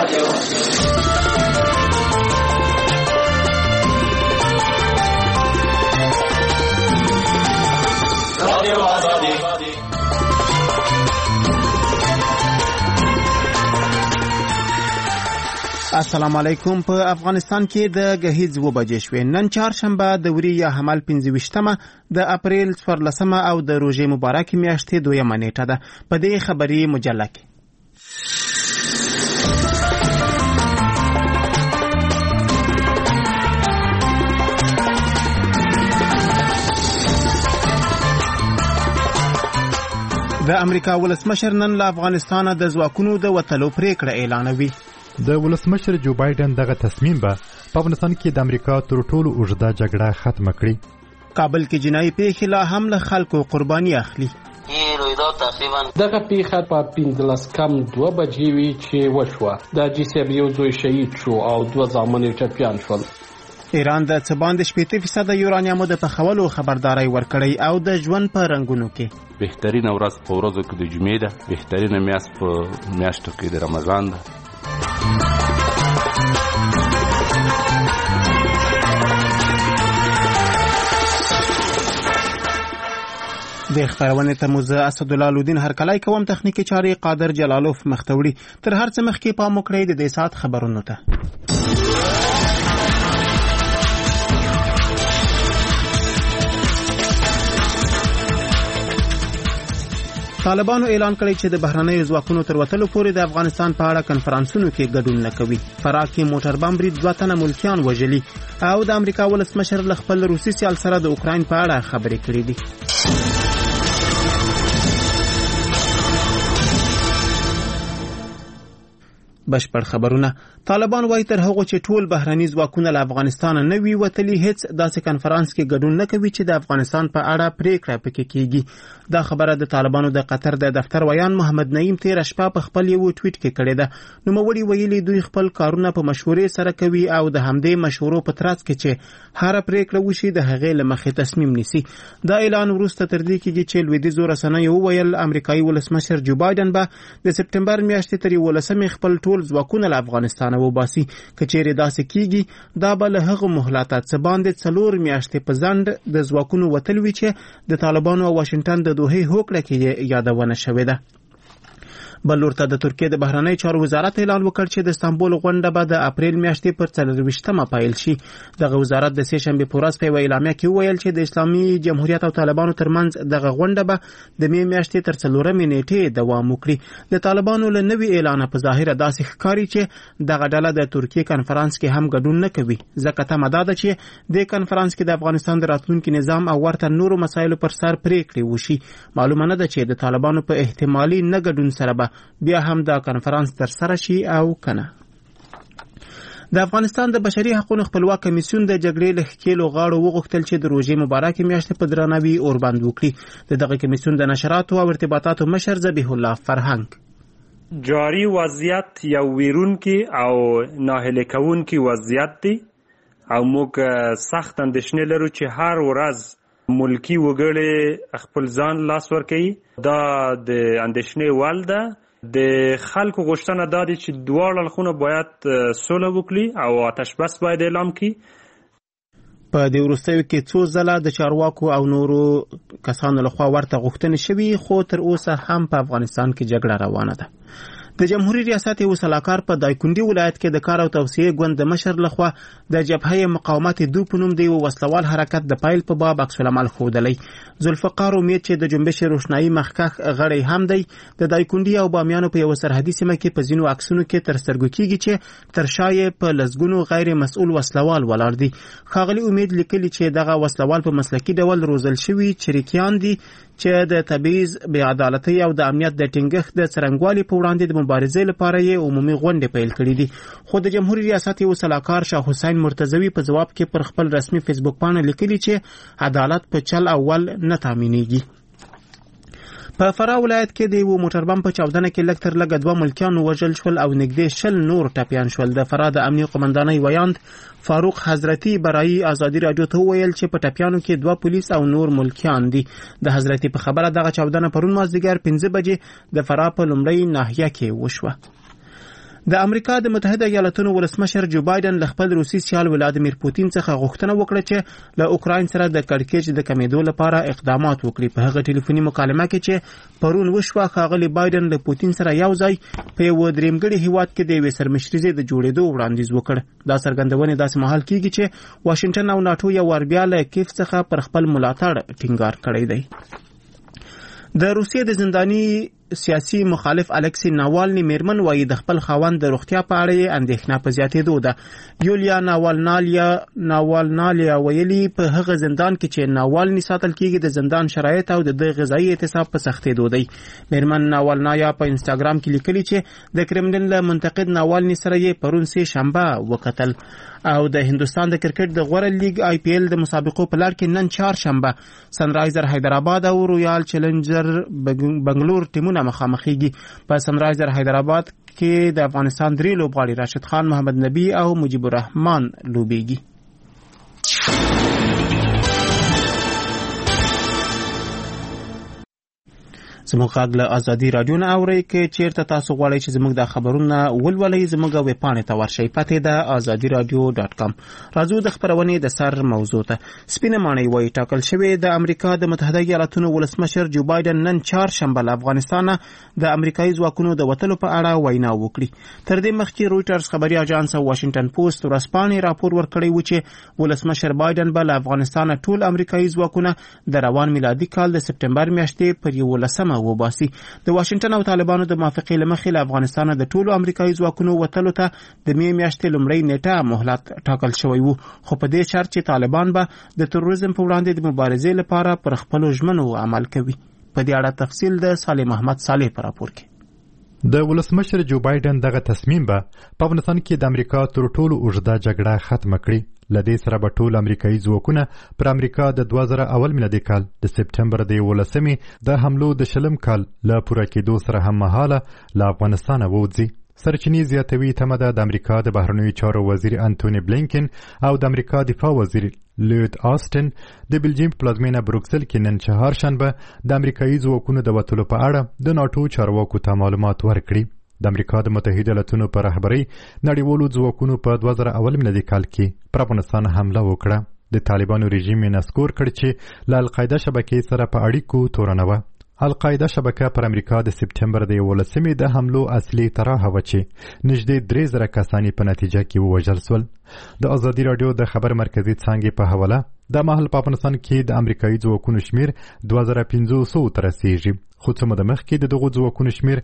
السلام علیکم. په افغانستان کې د غهیځ 2 بجې شوې. نن چهارشنبه د وري یا حمل 25مه د اپریل 14مه او د روژې مبارکې میاشتې 2مه نیټه ده. په دې خبري مجله کې د امریکا ولسمشر نن له افغانستانه د ځواکونو د وتلو پریکړه اعلانوي. د ولسمشر جو بایدن دغه تصمیم به په افغانستان کې د امریکا تر ټولو اوږده جګړه ختمه کړي. کابل کې جنایي پیښې لا هم له خلکو قرباني اخلي. دغه پیښه په 15:02 بجې وی چې وشوه. د جیسب یو زوی شهید شو او 2 زامن ټپیان شول. ایران د څه باندې 80% یورانیمو د پخولو خبرداري ورکړی او د ژوند په رنگونو کې بهترین ورځ په ورځو کې د جمعې ده، بهترین میاشت په میاشتو کې د رمضان ده. د خبرونه ته موزه اسد الله لودین هرکلای کوم تخنیکی چاري قادر جلالوف مختوړي. تر هر څه مخکې پام وکړئ د دې سات خبرونو ته. طالبانو اعلان کړی چې د بهرنیو ځواکونو تر وتلو پورې د افغانستان په اړه کنفرانسونو کې ګډون نه کوي. فراه کې موټر بم برید 2 تنه ملکیان وژلي او د امریکا ولسمشر له خپل روسي سیال سره د اوکراین په اړه خبرې کړې دي. بشپړ خبرونه. طالبان وايي تر هغه چې ټول بهرني ځواکونه له افغانستان نه وي وتلي هیڅ داسې کنفرانس کې ګډون نه کوي چې د افغانستان په اړه پریکړه پکې کیږي. دا خبره د طالبانو د قطر د دفتر ویان محمد نعیم تیر شپه په خپل یو ټویټ کې کړی ده. نو موري ویلي دوی خپل کارونه په مشورې سره کوي او د همدې مشورو په ترڅ کې چې هر پریکړه وشي د هغې لمخې تصمیم نیسي. دا اعلان وروسته تر دې کېږي چې لویدیځ رسنیو ویل امریکایي ولسمشر جو بایدن به د سپټمبر میاشتې تر 11 خپل ټول ځواکونه له افغانستان وباسي. کچېرې داسې کیږي دا به له هغه مهلت څخه باندې 4 میاشتې په ځند د ځواکونو وتل وی چې د طالبانو او واشنگټن د دوه هوکړه کې یادونه شوې ده. بل ورته د ترکیه د بهرنی چارو وزارت اعلان وکړ چې د استانبول غونډه به د اپریل میاشتې پر 24مه پیل شي. دغه وزارت د سه شنبه په ورځ په اعلامیه کې ویل چې د اسلامي جمهوریت او طالبانو ترمنځ دغه غونډه به د می میاشتې تر 4مې نیټې دوام وکړي. د طالبانو له نوي اعلان په ظاهر داسې ښکاري چې دغه ډله د ترکیه کنفرانس کې هم ګډون نه کوي. ځکه ته مداده چې د کنفرانس کې د افغانستان د راتلونکي نظام او ورته نورو مسایلو پر سر پریکړې وشي. معلومه نه ده چې د طالبانو په احتمالي نه ګډون سره به بیا هم دا کنفرانس تر سره شي او کنه. د افغانستان د بشري حقوقو خپلواک کمیسیون د جګړې له ښکېلو غاړو وغوښتل چې د روژې مبارکې میاشتې په درناوي اوربند وکړي. دغه کمیسیون د نشراتو او ارتباطاتو مشر ذبیح الله فرهنګ جاری وضعیت یو ویرونکي او ناهیله کوونکي وضعیت دی او موږ سخت اندېښنې لرو چې هر ورځ ملکی وګړي خپل ځان لاس ورکوي. دا د اندېښنې وړ ده. د خلکو غوښتنه دا ده چې دواړه اړخونه باید سوله وکړي او آتش بس باید اعلان کړي. په دې وروستیو کې څو ځله د چارواکو او نورو کسانو لخوا ورته غوښتنې شوي خو تر اوسه هم په افغانستان کې جګړه روانه ده. د جمهوریت ریاست یو سلاکار په دایکندي ولایت کې د کار او توسعه ګوند د مشر لخوا د جبهه مقاومت دو په نوم دی وسلوال حرکت د پایل په باب عکس العمل ښودلی. ذوالفقار امید چې د جنبش روشنايي مخکخ غړی هم دی د دایکندي او بامیانو په یو سرحدي سیمه کې په ځینو عکسونو کې تر سترګو کېږي چې تر شای په لزګونو غیر مسؤل وسلوال ولاړ دي. خاغلی امید لیکلی چې دغه وسلوال په مسلکي ډول روزل شوی چریکیان دي چې د تبعیض، بې عدالتۍ او د امنیت د ټینګښت د څرنګوالي په وړاندې د مبارزې لپاره یې عمومي غونډې پیل کړې دي. خو د جمهوریت ریاست یو سلاکار شاه حسین مرتضوی په جواب کې پر خپل رسمي فیسبوک باندې لیکلي چې عدالت په چل اول نه تامینېږي. په فراه ولایت کې د یو موټر بم په چاودنه کې لږ تر لږه 2 ملکیان وژل شول او نږدې 20 نور ټپیان شول. د فراه د امنیه قومندانۍ ویاند فاروق حضرتی برای ازادي رادیو ته ویل چې په ټپیانو کې 2 پولیس او نور ملکیان دي. د حضرتی په خبره دغه چاودنه پرون مازدیګر 5 بجې د فراه په لومړی ناحیه کې وشوه. د امریکا د متحده ایالاتونو ولسمشر جو بایدن له خپل روسي سیال ولادیمیر پوتین څخه غوښتنه وکړه چې له اوکراین سره د کړکېچ د کمیدو لپاره اقدامات وکړي. په هغه ټلیفوني مکالمه کې چې پرون وشوه، ښاغلي بایدن له پوتین سره یو ځای په یو درېمګړي هیواد کې د یوې سرمشرۍ د جوړېدو وړاندیز وکړ. دا څرګندونې داسې مهال کیږي چې واشنگټن او ناټو یو ور بیا له کیف څخه پر خپل ملاتړ ټینګار کړی دی. د روسیې د زنداني سیاسي مخالف الکسی ناوالني میرمن وایي د خپل خاوند د روغتیا په اړه اندېښنه په زیاتېدو ده. یولیا ناوالنالیا ویلي په هغه زندان کې چې ناوالني ساتل کیږي د زندان شرایط او د غذایی اعتصاب په سختېدو دی. میرمن ناوالنایا په انسټاګرام کې لیکلي چې د کرملین له منتقد ناوالني سره یې پرون سه شنبه وکتل او د هندستان د کرکټ د غوره لیگ IPL د مسابقو په لړ کې نن چهارشنبه سنرایزر حیدرآباد او رویال چیلنجر بنگلور ټیمونه مخامخېږي. په سنرایزر حیدرآباد کې د افغانستان 3 لوبغاړي راشد خان، محمد نبی او مجيب الرحمن لوبېږي. زموږ غږ له ازادي رادیو نه اورئ. که چیرته تاسو غواړئ چې زموږ د خبرونه ولولئ، زموږ ویب پاڼې ته ورشئ. پته ده azadiradio.com. راځو د خبرونې د سر موضوع ته. سپینه ماڼۍ وایي ټاکل شوې د امریکا د متحده ایالاتونو ولسمشر جو بایدن نن چهارشنبه له افغانستان د امریکایي ځواکونو د وتلو په اړه وینا وکړي. تر دې مخکې رويټرز خبري اژانس او واشنگټن پوسټ ورځپاڼې راپور ورکړی و چې ولسمشر بایدن به له افغانستان ټول امریکایي ځواکونه د روان میلادي کال د سپټمبر میاشتې پر 11 وباسي. د واشنگټن او طالبانو د موافقې لمخې له افغانستان د ټولو امریکایي ځواکونو وتلو ته د می میاشتې لومړۍ نیټه مهلت ټاکل شوی وو، خو په دې شرط چې طالبان به د تروریزم په وړاندې د مبارزې لپاره پر خپلو ژمنو عمل کوي. په دې اړه تفصیل د صالح محمد صالح په راپور کې. د ولسمشر جو بایدن دغه تصمیم به په افغانستان کې د امریکا تر ټولو اوږده جګړه ختمه کړي. لدې سره به ټول امریکایي ځواکونه پر امریکا د 2001 میلادي کال د سپټمبر د 11 د حملو د شلم کال له پوره کېدو سره هم مهاله له افغانستانه ووځي. سرچینې زیاتوي تمه ده د امریکا د بهرنیو چارو وزیر انټونی بلینکن او د امریکا دفاع وزیر لوید آسټن د بلجیم پلازمینه بروکسل کې نن چهارشنبه د امریکایي ځواکونو د وتلو په اړه د ناټو چارواکو ته معلومات ورکړي. د امریکا د متحده ایالاتونو په رهبرۍ نړیوالو ځواکونو په 2001 میلادي کال کې پر افغانستان حمله وکړه. د طالبانو رژیم یې نسکور کړ چې له القاعده شبکې سره په اړیکو تورنه وه. القاعده شبکه پر امریکا د سپټمبر د 11 د حملو اصلي طرحه وه چې نږدې 3000 کسان په نتیجه کې ووژل شول. د ازادي راډیو د خبر مرکزي څانګې په حواله د مهال په افغانستان کې د امریکایي ځواکونو شمیر 2500 ته رسیږي، خو څه موده مخکې د دغو ځواکونو شمیر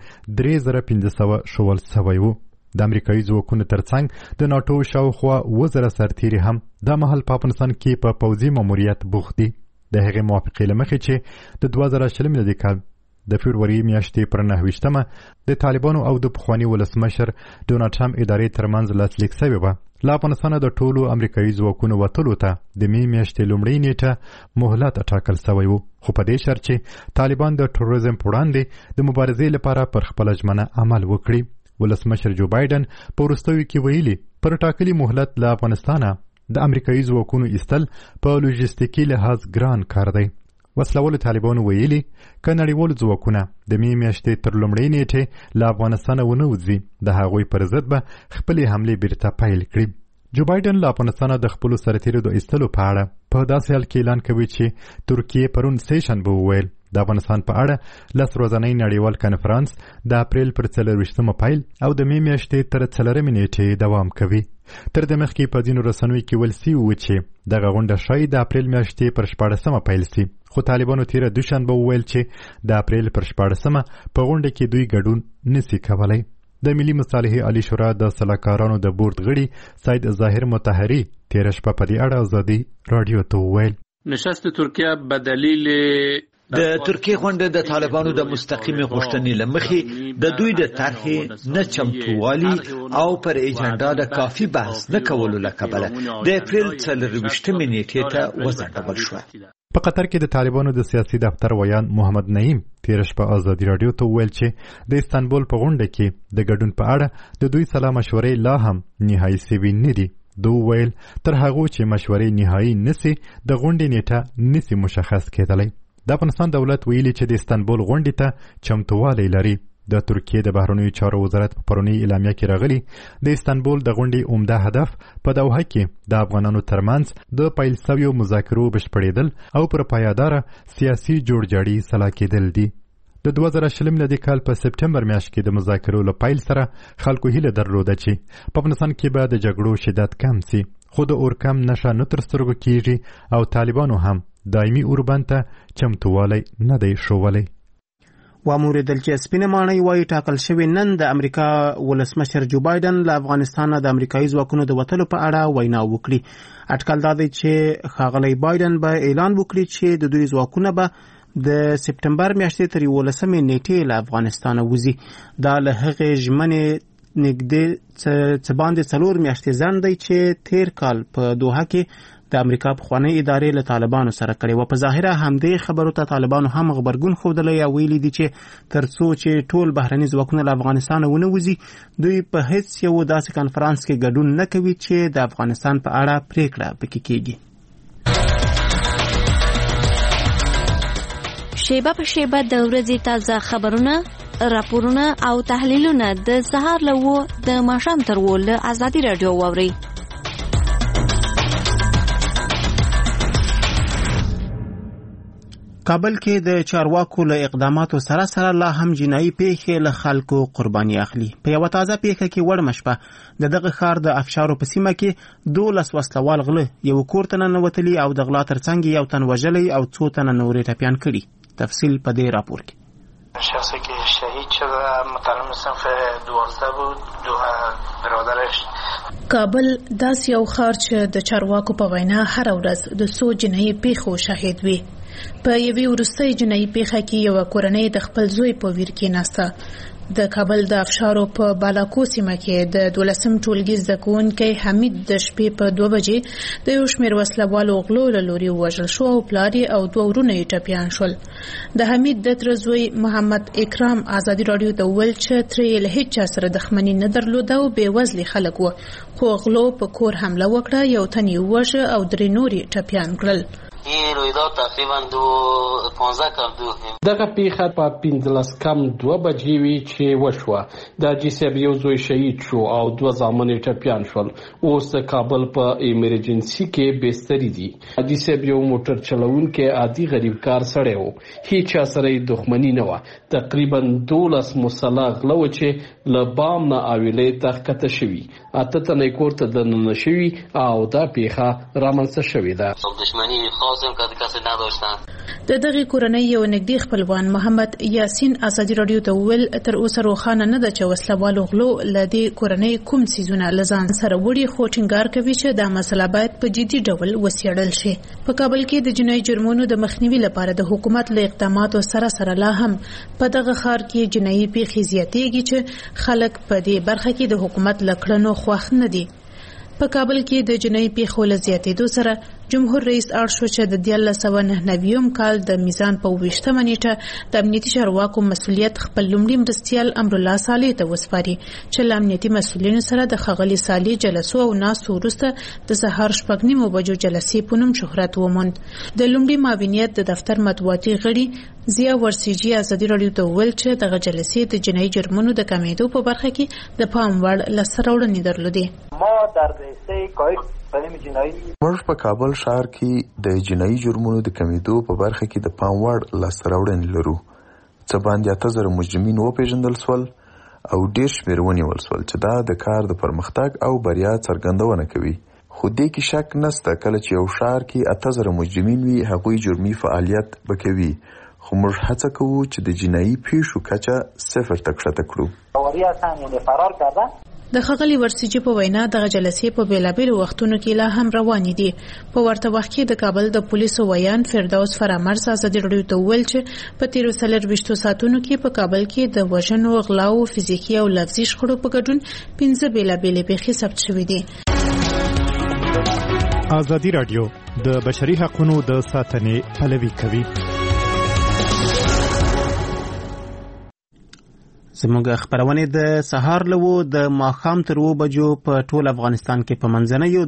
3500 شول سوی و. د امریکایي ځواکونو ترڅنګ د ناټو شاوخوا 1000 سرتیري هم د مهال په افغانستان کې په پوځي ماموریت بوخت دي. د هغې موافقې له مخې چې د 2020 میلادي کال د فبروري میاشتې پر 9 د طالبانو او د پخواني ولسمشر ډونالډ ټرمپ ادارې ترمنځ لاسلیک شوې وه. له افغانستانه د ټولو امریکایي ځواکونو وتلو ته د می میاشتې لومړۍ نیټه مهلت ټاکل شوی و، خو په دې شرط چې طالبان د تروریزم په وړاندې د مبارزې لپاره پر خپله ژمنه عمل وکړي. ولسمشر جو بایدن په وروستیو کې ویلي پر ټاکلي مهلت له افغانستانه د امریکایي ځواکونو ایستل په لوژیستیکي لحاظ ګران کار دی. وسلوالو طالبانو ویلي که نړیوالو ځواکونه د می میاشتې تر لومړۍ نیټې له افغانستانه ونه وځي، د هغوی پر ضد به خپلې حملې بیرته پیل کړي. جو بایدن له افغانستانه د خپلو سرتیرو د ایستلو په اړه په داسې حال کې اعلان کوي چې ترکیې پرون سه شنبه وویل د افغانستان په اړه 10 ورځنی نړیوال کنفرانس د اپریل پر 24 پیل او د می میاشتې تر 4 نیټې دوام کوي. تر دې مخکې په ځینو رسنیو کې ویل سوي وو چې دغه غونډه ښایي د اپریل میاشتې پر 14 پیل شي، خو طالبانو تېره دوشنبه وویل چې د اپریل پر 14 په غونډه کې دوی ګډون نشي کولی. د ملي مصالحې عالی شورا د سلاکارانو د بورډ غړي سید ظاهر مطهري تېره شپه په دې اړه ازادي راډیو ته وویل نشست ترکیه به دلیل د ترکیې غونډه د طالبانو د مستقیمې غوښتنې له مخې د دوی د طرحې نه چمتووالي او پر ایجنډا د کافي بحث نه کولو له کبله د اپریل 24 نیټې ته وځنډول شوه. په قطر کې د طالبانو د سیاسي دفتر ویان محمد نعیم تېره شپه ازادي راډیو ته وویل چې د استانبول په غونډه کې د ګډون په اړه د دوی سلا مشورې لا هم نهایي سوي نه دي. دوی ویل تر هغو چې مشورې نهایي نسي د غونډې نیټه نسي مشخص کېدلی. د افغانستان دولت ویلي چې د استانبول غونډې ته چمتووالی لري. د ترکیې د بهرنیو چارو وزارت په پرونی اعلامیه کې راغلی د استانبول د غونډې عمده هدف په دوحه کې د افغانانو ترمنځ د پیل شویو مذاکرو بشپړېدل او پر پایداره سیاسي جوړجاړي سلا کېدل دي. د 2020 میلادي کال په سپټمبر میاشت کې د مذاکرو له پیل سره خلکو هیله درلوده چې په افغانستان کې به د جګړو شدت کم سي، خو د اورکم نشه نه تر سترګو کېږي او طالبانو هم دایمي اوربند ته چمتووالی نه دی ښوولی. واوریدل چې سپینه ماڼۍ وایي ټاکل شوی نن د امریکا ولسمشر جو بایدن له افغانستانه د امریکایي ځواکونو د وتلو په اړه وینا وکړي. اټکل دا دی چې ښاغلی بایدن به اعلان وکړي چې د دوی ځواکونه به د سپټمبر میاشتې تر 11 نیټې له افغانستانه وځي. دا له هغې ژمنې نږدې څه باندې 4 میاشتې ځنډ دی چې تیر کال په دوحه کې د امریکا پخوانۍ ادارې له طالبانو سره کړې وه. په ظاهره همدې خبرو ته طالبانو هم غبرګون ښودلی او ویلي دي چې تر څو چې ټول بهرني ځواکونه له افغانستانه ونه وځي دوی په هیڅ یو داسې کنفرانس کې ګډون نه کوي چې د افغانستان په اړه پریکړه پکې کیږي. شیبه په شیبه د ورځې تازه خبرونه، راپورونه او تحلیلونه د سهار له 9 د ماښام تر 10 له ازادي راډیو واورئ. کابل کې د چارواکو له اقداماتو سره سره لا هم جنایي پیښې له خلکو قرباني اخلي. په یوه تازه پیښه کې وړمه شپه د دغه ښار د افشارو په سیمه کې 12 وسلوال غله یو کور ته ننوتلي او د غلا ترڅنګ یو تن وژلی او 2 تنه نورې ټپیان کړي. تفصیل په دې راپور کې. شخصی که شهید شده متعلم صنف 12 بود، 2 برادرش. کابل داس یو ښار چې د چارواکو په وینا هر ورځ د 100 جنایي پیښو شاهد وي. په یوې وروستۍ جنایي پیښه کې یو کورنۍ د خپل زوی په ویر کې ناسته. د کابل د افشارو په بالاکو سیمه کې د 12م ټولګي زده کوونکی حمید د شپې په 2 بجې د یو شمېر وسلوالو غلو له لوري ووژل شو او پلار یې او 2 ورونه یې ټپیان شول. د حمید د تره زوی محمد اکرام ازادي راډیو ته وویل چې ترې له هیڅ چا سره دښمني نه درلوده او بېوزلي خلک وو، خو غلو په کور حمله وکړه، یو تن یې ووژه او 3 نور یې ټپیان کړل. این رویداد تقریبا 15 کم دغه پیښه په 15 کم 2 بجې وی چې وشوه. د جی سی بي یو زوی شهید شو او 2 زامن ټپیان شول. اوس د کابل په ایمرجنسي کې بستری دي. جی سی بي یو موټر چلوونکی عادي غریب کار سړی و، هیڅ چا سره یې دښمني نه وه. تقریبا 12 مسلح غله و چې له بام نه اویلې ته ښکته شوي، 8 تنه کور ته دننه شوي او دا پیښه رامنځته شوې ده. دښمني د دغه کورنۍ یو نږدې خپلوان محمد یاسین ازادي راډیو ته ویل تر اوسه روښانه نه ده چې وسلوالو غلو له دې کورنۍ کوم څیزونه له ځان سره وړي، خو ټینګار کوي چې دا مسله باید په جدي ډول وڅېړل شي. په کابل کې د جنایي جرمونو د مخنیوي لپاره د حکومت له اقداماتو سره سره لا هم په دغه ښار کې جنایي پیښې زیاتېږي چې خلک په دې برخه کې د حکومت له کړنو خوښ نه دي. په کابل کې د جنایي پیښو له زیاتېدو سره جمهور رئیس اړ شو چې د 1999 کال د میزان په 28مه نیټه د امنیتي چارواکو مسؤلیت خپل لومړي مرستیال امرالله صالح ته وسپاري چې له امنیتي مسؤلینو سره د ښاغلي صالح جلسو او ناستو وروسته د سهار 9:30 بجو جلسې په نوم شهرت وموند. د لومړي معاونیت د دفتر مطبوعاتي غړي ضیا ورسیجي ازادي راډیو ته وویل چې دغه جلسې د جنایي جرمونو د کمیدو په برخه کې د پام وړ لاسته راوړنې درلودې. ما در رئیسه کاهش جرم جنایی موږ په کابل ښار کې د جنایي جرمونو د کمیدو په برخه کې د پام وړ لاسته راوړنې لرو. څه باندې 8000 مجرمین وپېژندل سول او ډېر شمېر ونیول سول چې دا د کار د پرمختګ او بریا څرګندونه کوي. خو دې کې شک نشته کله چې یو ښار کې 8000 مجرمین وي هغوی جرمي فعالیت به کوي، خو موږ هڅه کوو چې د جنایي پیښو کچه 0 ته کښته کړو. د ښاغلي ورسیجي په وینا دغه جلسې په بیلابیلو وختونو کې لا هم روانې دي. په ورته وخت کې د کابل د پولیسو ویان فردوس فرامرز ازادي راډیو ته وویل چې په تیرو 24 ساعتونو کې په کابل کې د وژنو، غلاو، فزیکي او لفظي شخړو په ګډون 15 بیلابیلې پیښې ثبت شوې دي. ازادي راډیو د بشري حقوقو د ساتنې پلوي کوي. زموږ خبرونه د سهار له د ماښام تر 2 بجو په ټول افغانستان کې په منځنیو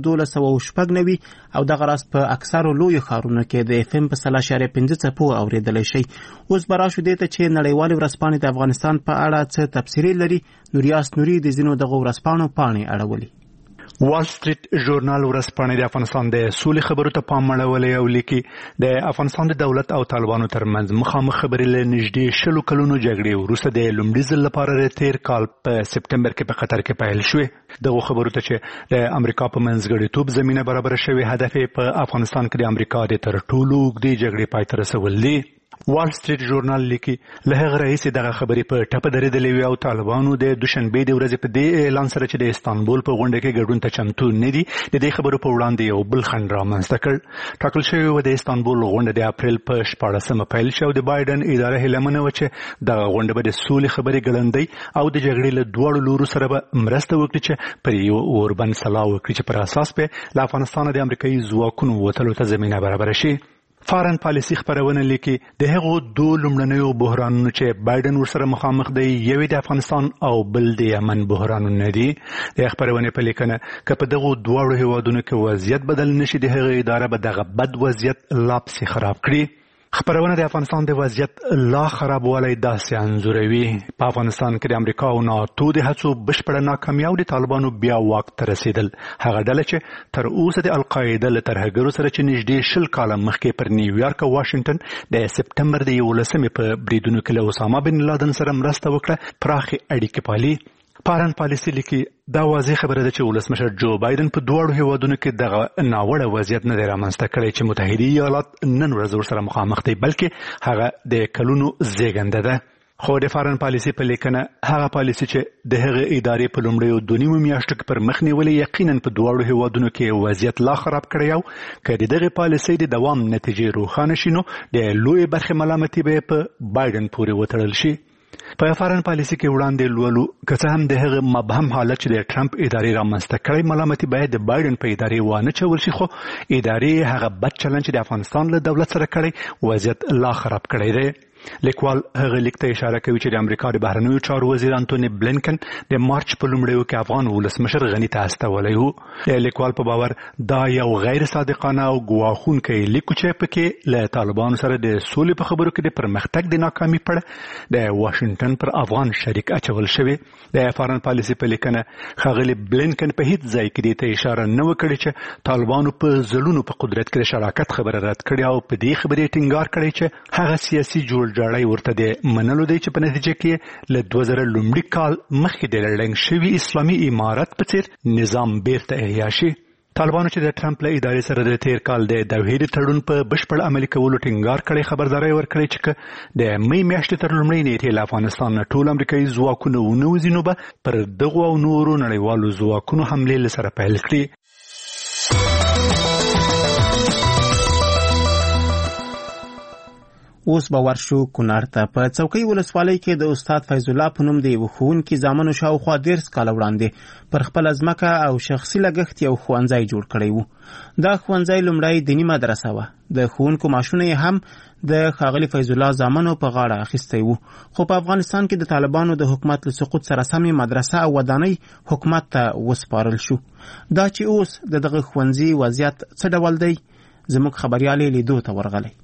1290 او د غراس په اکثرو لوی ښارونو کې د FM په 3.5 څپو اوریدلای شي. اوس براشو دې ته چې نړیوال ورځپاڼې د افغانستان په اړه څه تفسیری لري. نوریاس نوري د زینو د ورځپاڼو پاڼې اړولي. وال سټریټ ژورنال ورځپاڼې د افغانستان د سولې خبرو ته پام اړولی او لیکي د افغانستان د دولت او طالبانو ترمنځ مخامخ خبرې له نږدې 10 کلونو جګړې وروسته د لومړي ځل لپاره تیر کال په سپټمبر کې په قطر کې پیل شوې. دغه خبرو ته چې د امریکا په منځګړیتوب زمینه برابر شوې هدف په افغانستان کې د امریکا د تر ټولو اوږدې جګړې پای ته رسول دي. وال سټریټ ژورنال لیکي له هغه راهیسې دغه خبرې په ټپه درېدلې وي او طالبانو د دوشنبې د ورځې په دې اعلان سره چې د استانبول په غونډه کې ګډون ته چمتو نه دي د دې خبرو په وړاندې یو بل خنډ رامنځته کړ. ټاکل شوې وه د استانبول غونډه د اپریل په 14 پیل شوه او د بایډن اداره هیله منه وه چې دغه غونډه به د سولې خبرې ګړندۍ او د جګړې له دواړو لورو سره به مرسته وکړي چې پر یو اوربند سلا وکړي چې پر اساس به له افغانستانه د امریکایي ځواکونو وتلو ته زمینه برابره شي. فارن پالیسي خبرونه لیکي د هغو دوه لومړنیو بحرانونو چې بایډن ورسره مخامخ دی یو د افغانستان او بل د یمن بحرانونه دي. د خبرونه په لیکنه که په دغو دواړو هیوادونو کې وضعیت بدل نشي د هغه اداره به دغه بد وضعیت لا پسې خراب کړي. خبرونه د افغانستان د وضعیت لا خرابوالی داسې انځوروي. په افغانستان کې د امریکا او ناتو د هڅو بشپړه ناکامي او د طالبانو بیا واک ته رسیدل. هغه ډله چې تر اوسه د القاعده له ترهګرو سره چې نږدې 10 کاله مخکې پر نیویارک او واشنګټن د سپټمبر د 11 په بریدونو کې له اسامه بن لادن سره مرسته وکړه پراخې اړیکې پالي. فارن پالیسي لیکي دا واضح خبره ده چې ولسمشر جو بایدن په دواړو هیوادونو کې دغه ناوړه وضعیت نه دی رامنځته کړی چې متحده ایالات نن ورځ ورسره مخامخ دی بلکې هغه د کلونو زیږنده ده. خو د فارن پالیسي په لیکنه هغه پالیسي چې د هغه ادارې په لومړیو 2.5 میاشتو کې پر مخ نیولې یقینا په دواړو هیوادونو کې وضعیت لا خراب کړی او که د دغه پالیسي د دوام نتیجې روښانه شي نو د لوی برخې ملامتي به په بایدن پورې وتړل شي. په فارن پالیسي کې وړاندې لولو که څه هم د هغه مبهم حالت چې د ټرمپ ادارې رامنځته کړی ملامتي باید د بایدن په ادارې وانه چول شي خو ادارې هغه بد چلند چې د افغانستان له دولت سره کړی وضعیت لا خراب کړی دی. لیکوال هغه لیک ته اشاره کوي چې د امریکا د بهرنیو چارو وزیر انټونی بلینکن د مارچ په لومړیو کې افغان ولسمشر غني ته استولی و. د لیکوال په باور دا یو غیر صادقانه او ګواښونکی لیک چې پکې له طالبانو سره د سولې په خبرو کې د پرمختګ د ناکامي پړه د واشنګټن پر افغان شریک اچول شوی. د فارن پالیسي په لیکنه ښاغلي بلینکن په هیڅ ځای کې دې ته اشاره نه وکړي چې طالبانو په ځلونو په قدرت کې د شراکت خبره رد کړې او په دې خبرې ټینګار کړی چې هغه سیاسي جوړجاړی ورته د منلو دی چې په نتیجه کې له 2000 لومړي کال مخکې د لړنګ شوي اسلامي امارت په څیر نظام بیرته احیا شي. طالبانو چې د ټرمپ له ادارې سره د تیر کال د دوحې د تړون په بشپړ عملي کولو ټینګار کړی خبرداری ورکړی چې د مې میاشتې تر لومړۍ نیټې له افغانستان نه ټول امریکایي ځواکونه ونه وځي نو به پر دغو او نورو نړیوالو ځواکونو حملې له سره پیل کړي. اوس به ورشو کونړ ته. په څوکۍ ولسوالۍ کې د استاد فیض الله په نوم د یو ښوونکي زامنو شاوخوا 10 کاله وړاندې پر خپله ځمکه او شخصي لګښت یو ښوونځی جوړ کړی و. دا ښوونځی لومړی دیني مدرسه وه. د ښوونکو معاشونه یې هم د ښاغلي فیض الله زامنو په غاړه اخیستی و. خو په افغانستان کې د طالبانو د حکومت له سقوط سره سمې مدرسه او ودانۍ حکومت ته وسپارل شو. دا چې اوس د دغه ښوونځي وضعیت څه ډول دی زموږ خبریال یې لیدو ته ورغلی.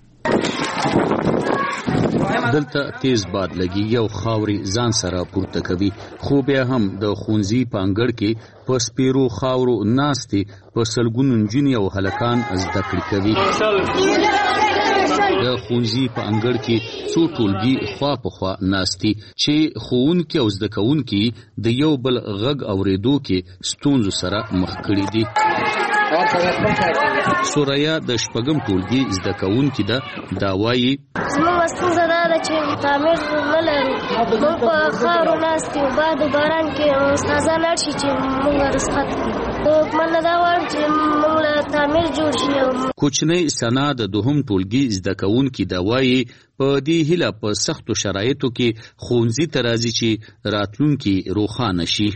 دلته تیز باد لګي او خاورې ځان سره پورته کوي خو بیا هم د ښوونځي په انګړ کې په سپیرو خاورو ناستې په سلګونو نجونې او هلکان زده کړې کوي. د ښوونځي په انګړ کې څو ټولګي خوا په خوا ناستي چې ښوونکي او زده کوونکي د یو بل غږ اورېدو کې ستونزو سره مخ کړي دي. سوریا د شپږم ټولګي زده کوونکي ده دا وایي زموږ ستونزه دا ده چې تعمیر نه لرو. موږ په خاورو ناست یو باد و باران کې استادان اړ شي چې موږ رخصت کړي. خو حکومت نه دا غواړي چې موږ له تعمیر جوړ شي. کوچنۍ سنا د دوهم ټولګي زده کوونکي دا وایي په دې هیله په سختو شرایطو کې ښوونځي ته راځي چې راتلونکي روښانه شي.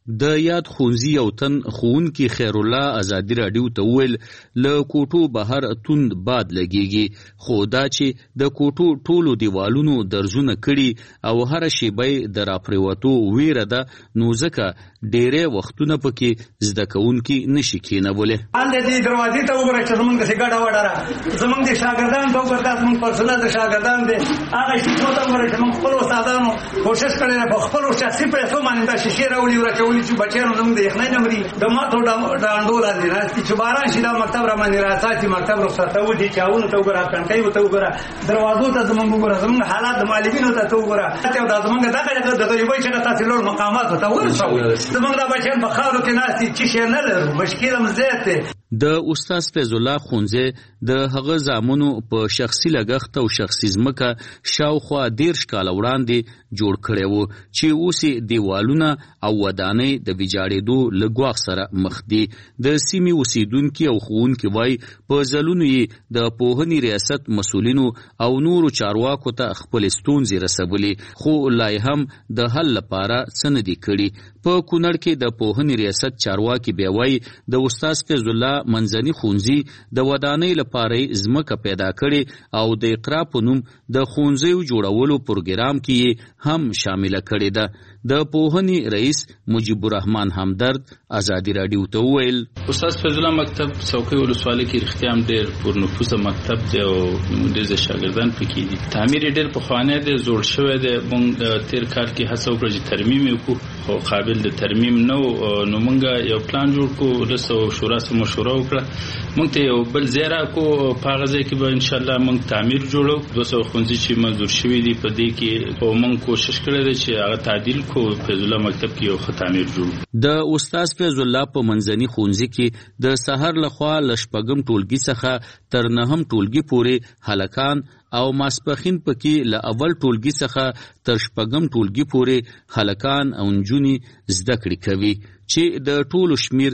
د یاد ښوونځي یو تن ښوونکي خیر الله ازادي راډیو ته وویل له کوټو بهر توند باد لګیږي خو دا چې د کوټو ټولو دیوالونو درزونه کړي او هر شیبه د راپریوتو ویره ده نو ځکه ډېرې وختونه پکې زده کوونکي نشي کېنولی. دې دروازې ته وګوره چې زمونږ داسې ګډه وډه ده زمونږ د شاګردان ته وګوره دا زمونږ پرسنل د شاګردان دی هغه شیشو ته وګوره چې موږ خپل استادانو کوشش کړی ده په خپلو شخصي پیسو باندې دا شیشې راوړي ورچولي چې بچیانو زمونږ د یخنۍ نه مري د ماتو ډانډو لاندې ناستي چې باران شي دا مکتب راباندې راساتي مکتب رخصته وځي چاونو ته وګوره کړکیو ته وګوره دروازو ته زمونږ وګوره زمونږ حالات د معلمینو ته وګوره دا زمونږ دغه د تجربې چې تاسو لوړ مقاماتو ته ورسوي زمونږ دا بچیان په خاورو کې ناستي چې شی نه لرو مشکل هم زیات دی. د استاد فیض الله ښوونځی د هغه زامنو په شخصي لګښت او شخصي ځمکه شاوخوا 13 کاله وړاندې جوړ کړی و چې اوس دیوالونه او ودانۍ د ویجاړېدو له ګواښ سره مخ دي. د سیمې اوسیدونکي او ښوونکي وایي په ځلونو یې د پوهنې ریاست مسؤلینو او نورو چارواکو ته خپلې ستونزې رسولې خو لا یې هم د حل لپاره څه نه دي کړي. په کونړ کې د پوهنې ریاست چارواکي بیا وایي د استاد فیض الله منځني ښوونځي د ودانۍ لپاره ځمکه پیدا کړې او د اقرا په نوم د ښوونځیو جوړولو پروګرام کې هم شامله کړې ده. د پوهنې رئیس مجيب الرحمن همدرد ازادي راډیو ته وویل استاد فیض الله مکتب څوکۍ ولسوالۍ کې رښتیا هم ډېر پرنفوذه مکتب دی او ډېر شاګردان پکې دي. تعمیر یې ډېر پخوانی دی زوړ شوی دی. موږ تیر کال کې هڅه وکړه چې ترمیم یې وکړو خو قابل د ترمیم نه نو موږ یو پلان جوړ کړو ولس او شورا سره مشوره وکړه موږ ته یو بل ځای راکړو په هغه ځای کې به انشاءالله موږ تعمیر جوړو 200 ښوونځي چې منظور شوي دي په دې کې او موږ کوشش کړی دی چې هغه تعدیل کو فیض الله مکتب کې یو ښه تعمیر جوړ. د استاد فیض الله په منځني ښوونځي کې د سحر لخوا له شپږم ټولګي څخه تر نهم ټولګي پورې هلکان او ماسپخین پکې له اول ټولګي څخه تر شپږم ټولګي پورې هلکان او نجونې زده کړې کوي چې د ټولو شمیر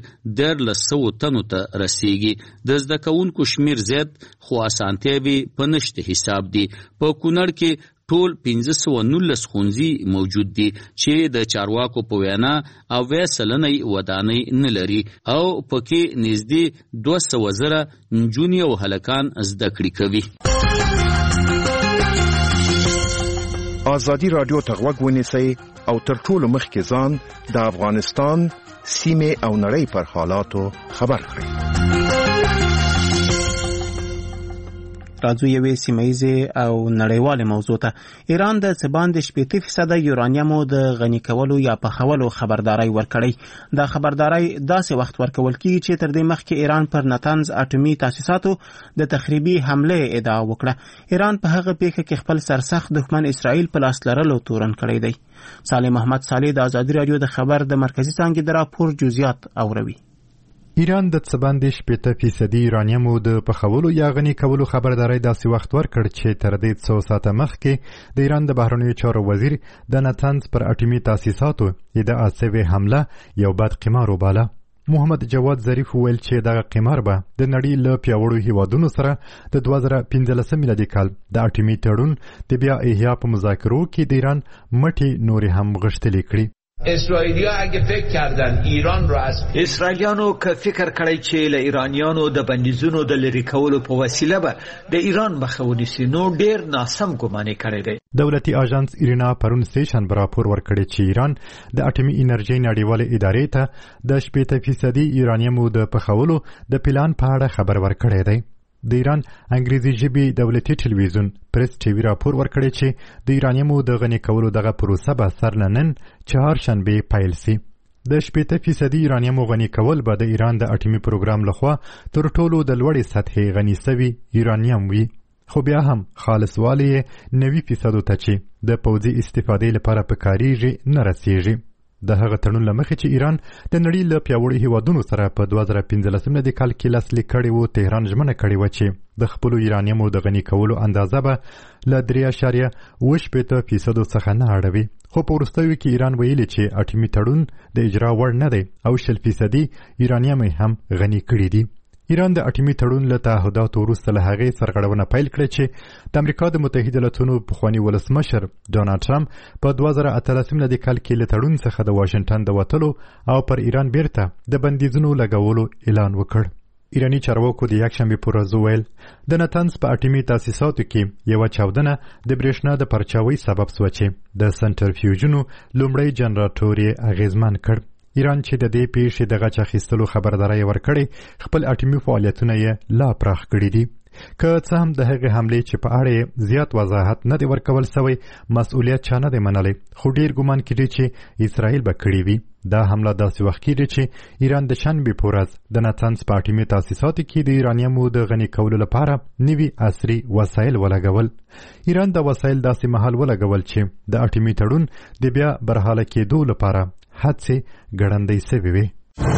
1300 تنو ته رسیږي. د زده کوونکو شمیر زیات خو اسانتیاوې په نشته حساب دي. په کونړ کې ټول 1519 ښوونځي موجود دي چې د چارواکو په وینا 90% ودانۍ نه لري او پکې نږدې 200,000 نجونې او هلکان زده کړې کوي. ازادي راډیو ته غوږ ونیسئ او تر ټولو مخکې ځان د افغانستان سیمې او نړۍ پر حالاتو خبر کړئ. راځو یوې سیمه‌ییزې او نړیوالې موضوع ته. ایران د څه باندې 80% یورانیمو د غني کولو یا پخولو خبرداری ورکړی. دا خبرداری داسې وخت ورکول کیږي چې تر دې مخکې ایران پر نتنز اټومي تاسیساتو د تخریبي حمله ادعا وکړه. ایران په هغه پیښه کې خپل سرسخت دښمن اسرائیل په لاس لرلو تورن کړی دی. صالح محمد صالح د ازادي راډیو د خبر د مرکزی څانګې د راپور جزئیات اوروي. ایران د څه باندې 80% یورانیمو د پخولو یا غني کولو خبرداری داسې وخت ورکړ چې تر دې 100 ساعته مخکې د ایران د بهرنیو چارو وزیر د نتنز پر اټومي تاسیساتو ادعا شوې حمله یو بد قمار وباله. محمد جواد ظریف ویل چې دغه قمار به د نړۍ له پیاوړو هیوادونو سره د 2015 میلادي کال د اټومي تړون د بیا احیا په مذاکرو کې د ایران مټې نورې هم غښتلې کړي. اسرائیلیانو که فکر کړی چې له ایرانیانو د بندیزونو د لرې کولو په وسیله به د ایران مخه ونیسي نو ډیر ناسم ګمان کړی دی. دولتي اژانس ایرنا پرون سټیشن راپور ورکړی چې ایران د اټومي انرژي نړیواله ادارې ته د 80% یورانیمو د پخولو د پلان په اړه خبر ورکړی دی. د ایران انګریزي ژبې دولتي ټلویزیون پریس ټي وی راپور ورکړی چې د یورانیمو د غني کولو دغه پروسه به سر نن چهارشنبه پیل شي. د 80% یورانیمو غني کول به د ایران د اټومي پروګرام لخوا تر ټولو د لوړې سطحې غني شوی یورانیم وي. خو بیا هم خالصوالی 90% ته چې د پوځي استفادې لپاره پکاريږي نه رسیږي. د هغه تړون لمخې چې ایران د نړۍ له پیاوړو هیوادونو سره په 2015 میلادي کال کې لاسلیک کړی و تهران ژمنه کړې و چې د خپلو یورانیمو د غني کولو اندازه به له 3.8% څخه نه اړوي. خو په وروستیو کې ایران ویلي چې اټومي تړون د اجرا وړ نه دی او 0% یورانیم هم غني کړی دی. ایران د اټومي تړون له تعهداتو وروسته له هغې سرغړونه پیل کړه چې د امریکا د متحده ایالاتونو پخواني ولسمشر ډونالډ ټرمپ په 2018 کال کې له تړون څخه د واشنګټن د وتلو او پر ایران بیرته د بندیزونو لګولو اعلان وکړ. ایرانی چارواکو د یکشنبې په ورځ وویل د نتنز په اټومي تاسیساتو کې یوه چاودنه د برېښنا د پرچاوۍ سبب سوه چې د سنټرفیوژونو لومړی جنراتور یې اغېزمن کړ. ایران چې د دې پیښې د غچ اخیستلو خبرداری ورکړې، خپل اټومي فعالیتونه یې لا پراخ کړي دي. که څه هم د هغې حملې چې په اړه زیات وضاحت نه دی ورکول سوی مسؤلیت چا نه دی منلی، خو ډیر ګمان کېږي چې اسرائیل به کړې وي. دا حمله داسې وخت کېږي چې ایران د شنبې په ورځ د نتنز په اټومي تاسیساتو کې د یورانیمو د غني کولو لپاره نوي عصري وسایل ولګول. ایران دا وسایل داسې مهال ولګول چې د اټومي تړون د بیا برحاله کېدو لپاره هڅې ګړندۍ سوې وې.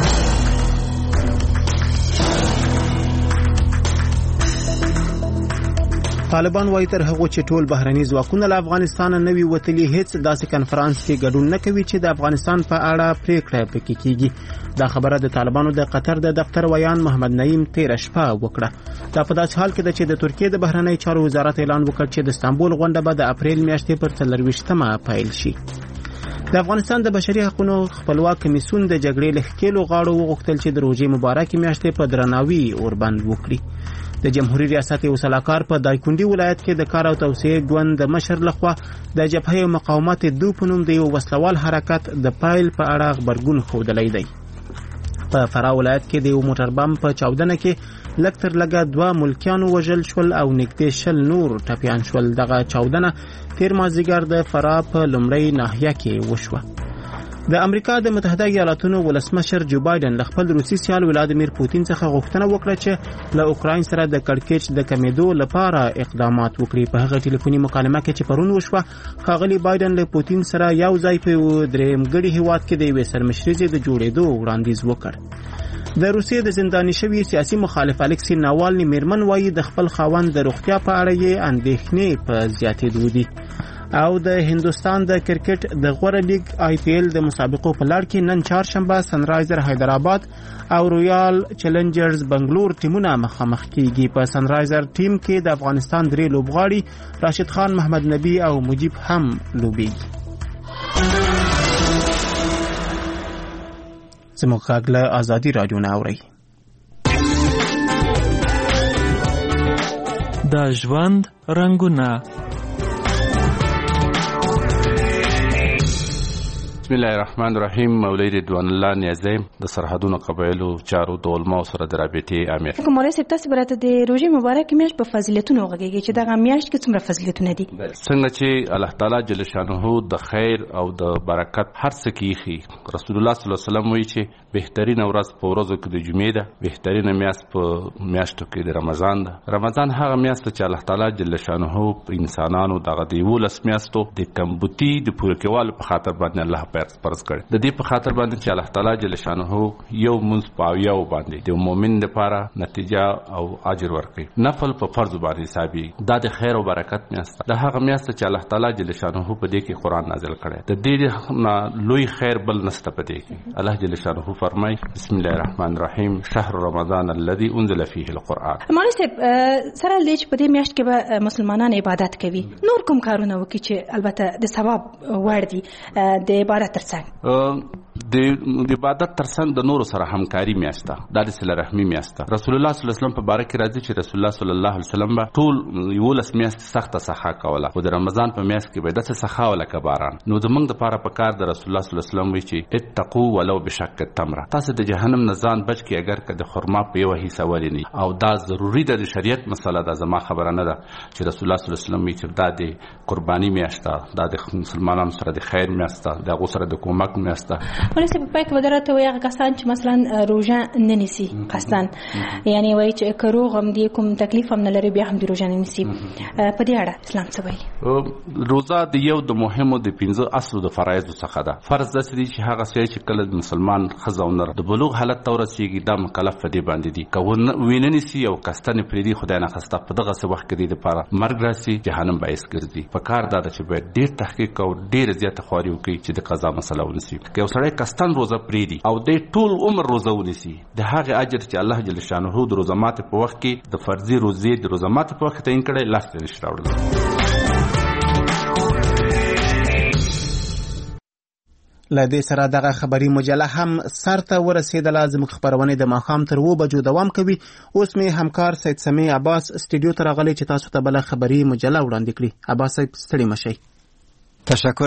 طالبان وايي تر هغه چې ټول بهرني ځواکونه له افغانستان نه وي وتلي، هیڅ داسې کنفرانس کې ګډون نه کوي چې د افغانستان په اړه پریکړه پکې کیږي. دا خبره د طالبانو د قطر د دفتر ویان محمد نعیم تیر شپه وکړه. دا په داسې حال کې ده چې د ترکیې د بهرنی چارو وزارت اعلان وکړ چې د استانبول غونډه به د اپریل میاشتې پر 24 پیل شي. د افغانستان د بشري حقوقو خپلواک کمیسیون د جګړې له ښکېلو غاړو وغوښتل چې د روژې مبارکې میاشتې په درناوي اوربند وکړي. د جمهوریت ریاست یو سلاکار په دایکندي ولایت کې د کار او توسعې ګوند د مشر لخوا د جبهه مقاومت دو په نوم د یو وسلوال حرکت د پایل په اړه خبرګون ښودلی دی. په فراه ولایت کې د یو موټر بم په چاودنه کې لږ تر لږه 2 ملکیانو وژل شول او نږدې 60 نور ټپیان شول. دغه چاودنه تیر مازدیګر د فراه په لومړۍ ناحیه کې وشوه. د امریکا د متحده ایالاتونو ولسمشر جو بایدن له خپل روسي سیال ولادیمیر پوتین څخه غوښتنه وکړه چې له اوکراین سره د کړکېچ د کمیدو لپاره اقدامات وکړي. په هغه ټلیفوني مکالمه کې چې پرون وشوه، ښاغلي بایدن له پوتین سره یو ځای په درېمګړي هیواد کې د یوې سرمشریزې د جوړېدو وړاندیز وکړ. د روسیې د زنداني شوي سیاسي مخالف الکسی ناوالني میرمن وایي د خپل خاوند د روغتیا په اړه یې اندېښنې په زیاتېدو دي. او د هندوستان د کرکټ د غوره لیګ آی پی ایل د مسابقو په لړ کې نن چهارشنبه سنرایزر حیدرآباد او رویال چیلنجرز بنگلور ټیمونه مخامخ کیږي. په سنرایزر ټیم کې د افغانستان 3 لوبغاړي راشد خان، محمد نبی او مجیب هم لوبیږي. زموږ غږ له ازادي رادیو نه اورئ. د ژوند رنګونه. بسم الله الرحمن الرحیم. مولوی رضوان الله نیازی د سرحدونو قبایلو چارو د علماو سره د رابطې امیر. کومه سپ تاسو برته د روزي مبارک میاشت په فضیلتونو غږیږي چې دغه میاشت کې څومره فضیلتونه دي؟ څنګه چې الله تعالی جل شانه د خیر او د برکت هر څه کیخي. رسول الله صلی الله علیه وسلم وایي چې بهترین ورځ په ورځو کې د جمعې ده، بهترین میاشت په میاشتو کې د رمضان ده. رمضان هغه میاشت چې الله تعالی جل شانه په انسانانو دغه دی ولس میاشتو د کمبوتی د پوره کېوالو په خاطر باندې الله فرض کړ. د دې په خاطر باندې چې الله تعالی جل شانه یو منځ پاویاو باندې د مؤمن لپاره نتیجه او اجر ورکړي. نفل په فرض باندې حسابي دا د خیر او برکت میاشت ده. هغه میاشت چې الله تعالی جل شانه په دې کې قران نازل کړي. د دې لوی خیر بل نسته په دې کې. الله جل شانه فرمای بسم الله الرحمن الرحیم شهر رمضان الذي انزل فيه القرآن. مولوی صاحب سره د دې په دې میاشت کې به مسلمانان عبادت کوي. نور کوم کارونه وکړي چې البته د ثواب وړ دي د عبادت ترڅنګ؟ د عبادت ترڅنګ د نورو سره همکاري میاشت ده. دا د صله رحمي میاشت ده. رسول الله صلی الله علیه وسلم په باره کې راځي چې رسول الله صلی الله علیه وسلم به ټول 11 میاشتې سخته سخا کوله، خو د رمضان په میاشت کې به داسې سخا ولکه باران. نو زموږ دپاره پکار د رسول الله صلی الله علیه وسلم وایي چې اتقوا ولو بشق التمره. تاسو د جهنم نه ځان بچ کړئ اگر که د خرما په یوه حصه ولې نه. او دا ضروري ده، د شریعت مسله ده، زما خبره نه ده چې رسول الله صلی الله علیه وسلم وایي چې دا د قرباني میاشت ده، دا د مسلمانانو سره د خیر میاشت ده، د هغو سره د کومک میاشت ده. ولې په پای کې ودرته وي هغه کسان چې مثلا روژه نه نیسي قصداً، یعنی وایي چې که روغ هم دي کوم تکلیف هم نه لري بیا هم د روژه نه نیسي، په دې اړه اسلام څه وایي؟ روژه د یو د مهمو د 15 اصلو د فرایضو څخه ده. فرض داسې دي چې هغه څه چې کله مسلمان ښځه او نر د بلوغ حالت ته ورسېږي دا مکلف په دې باندې دي. که وینه نیسي او کستنې پرېږدي خدای ناخواسته په دغسې وخت کې دې دپاره مرګ راسي جهنم باعث ګرځي. په کار دا ده چې باید ډېر تحقیق او ډېره زیاته خواري وکړي چې د قضا مسله ونیسي. که یو سړی شکستن روزه پریدي او د ټول عمر روزه ونیسي د هغه اجر چې الله جل شانه د روزه ماته په وخت کې د فرضي روزې د روزه ماته په وخت تعین کړي لاس ته نشي راوړل. له دې سره دغه خبري مجله هم سرته ورسېدله. زموږ خپرونې د ماښام تر 2 بجو دوام کوي. اوس مې همکار سید سمیع عباس سټوډیو ته راغلی چې تاسو ته بله خبري مجله وړاندې کړي. عباس صاحب ستړي مشئ. تشکر